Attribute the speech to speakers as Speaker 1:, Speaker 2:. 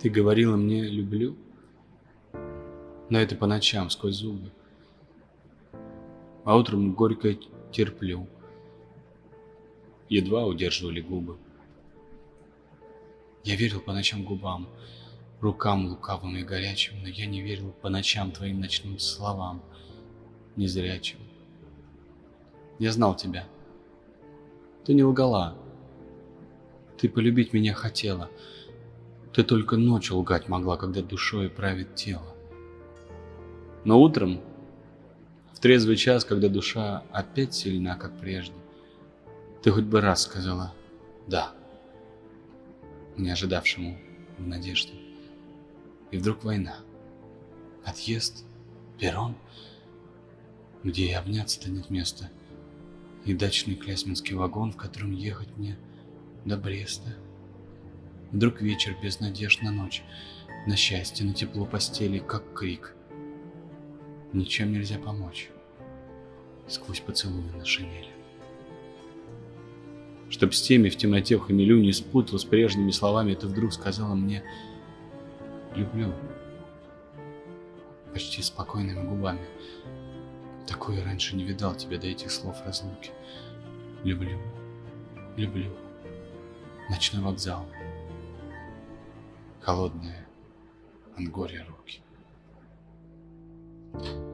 Speaker 1: Ты говорила мне «люблю», но это по ночам сквозь зубы, а утром горько терплю. Едва удерживали губы. Я верил по ночам губам, рукам лукавым и горячим, но я не верил по ночам твоим ночным словам, незрячим. Я знал тебя. Ты не лгала. Ты полюбить меня хотела. Ты только ночью лгать могла, когда душой правит тело. Но утром, в трезвый час, когда душа опять сильна, как прежде, ты хоть бы раз сказала «да», не ожидавшему в надежде. И вдруг война, отъезд, перрон, где и обняться-то нет места, и дачный клясминский вагон, в котором ехать мне до Бреста. Вдруг вечер без надежд на ночь, на счастье, на тепло постели, как крик. Ничем нельзя помочь сквозь поцелуи на шинели. Чтоб с теми в темноте в хмелю не спутал с прежними словами, ты вдруг сказала мне «люблю» почти спокойными губами. Такое раньше не видал тебя до этих слов разлуки. Люблю, люблю. Ночной вокзал. Холодные от горя руки.